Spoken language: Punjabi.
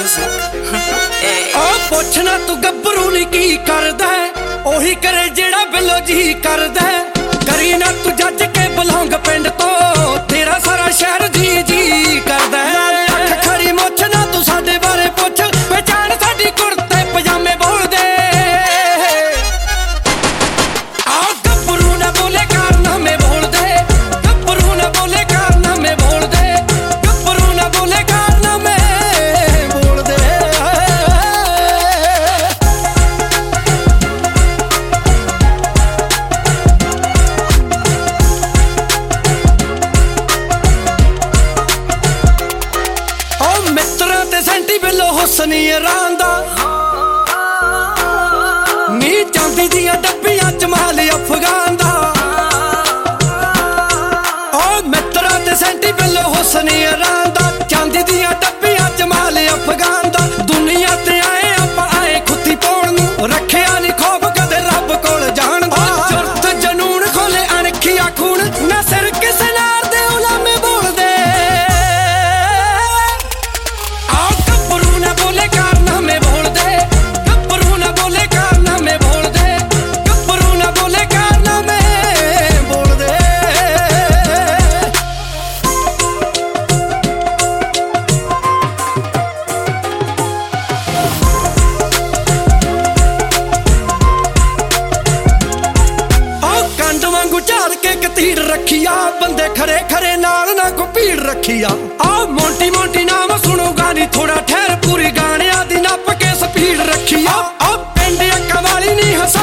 ਪੁੱਛਣਾ ਤੂੰ ਗੱਭਰੂ ਨੀ ਕੀ ਕਰਦਾ, ਉਹੀ ਕਰੇ ਜਿਹੜਾ ਬਿੱਲੋ ਜੀ ਕਰਦਾ। ਕਰੀ ਨਾ ਤੂੰ ਜੱਜ ਕੇ ਬਲੌਂਗ ਪਿੰਡ ਤੋਂ, ਤੇਰਾ ਸਾਰਾ ਸ਼ਹਿਰ ਜੀ ਜੀ ਕਰਦਾ। ਅੱਖ ਖੜੀ ਮੁੱਛ ਨਾ ਤੂੰ ਸਾਡੇ ਬਾਰੇ ਪੁੱਛ, ਪਹਿਚਾਣ ਸਾਡੀ ਕੁੜਤੇ ਪਜਾਮੇ ਬੋਲਦੇ। ਆ ਗੱਭਰੂ ਨਾ ਬੋਲੇ ਕਾਰਨਾਮੇ ਬੋਲਦੇ, ਗੱਭਰੂ ਨਾ ਬੋਲੇ ਕਾਰਨਾਮੇ ਬੋਲਦੇ, ਗੱਭਰੂ ਨਾ ਬੋਲੇ ਕਾਰਨਾਮੇ ਬੋਲਦੇ। ਮਿੱਤਰਾਂ ਤੇ ਸੈਂਟੀ ਬਿੱਲੋ ਹੁਸਨੀ ਰਾਂਦਾ ਨੀ, ਚਾਂਦੀ ਦੀਆਂ ਡੱਬੀਆਂ ਜਮਾਲ ਅਫਗਾਨ ਦਾ। ਓ ਮਿੱਤਰਾਂ ਤੇ ਸੈਂਟੀ ਬਿੱਲੋ ਹੁਸਨੀ ਰਾਂਦਾ, ਚਾਂਦੀ ਦੀਆਂ ਡੱਬੀਆਂ ਜਮਾਲ ਅਫਗਾਨ ਦਾ। ਦੁਨੀਆ ਤੇ ਆਏ ਆਪਾਂ ਆਏ ਖੁੱਤੀ ਪਾਉਣ ਨੂੰ, ਰੱਖਿਆ ਨੀ ਖੌਫ ਕਦੇ ਰੱਬ ਕੋਲ ਜਾਣ ਦਾ। ਜੁਰਤ ਜਨੂਨ ਖੋਲੇ ਅਣਖੀਆ ਖੂਨ, ਨਾ ਸਿਰ ਕਿਸੇ ਨਾਰ ਦੇ ਉਲਾਮੇ ਬੋਲਦੇ। ਝਾੜ ਕੇ ਕਤੀੜ ਰੱਖੀਆ, ਬੰਦੇ ਖਰੇ ਖਰੇ ਨਾਲ ਨਾ ਕੋ ਭੀੜ ਰੱਖੀਆ। ਆ ਮੋਂਟੀ ਮੋਂਟੀ ਨਾਮ ਸੁਣੂਗਾ ਨੀ ਥੋੜਾ ਠਹਿਰ, ਪੂਰੀ ਗਾਣਿਆਂ ਦੀ ਨੱਪ ਕੇ ਸਪੀਡ ਰੱਖੀਆ। ਆ ਪਿੰਡ ਅੱਕਾਂ ਵਾਲੀ ਨੀ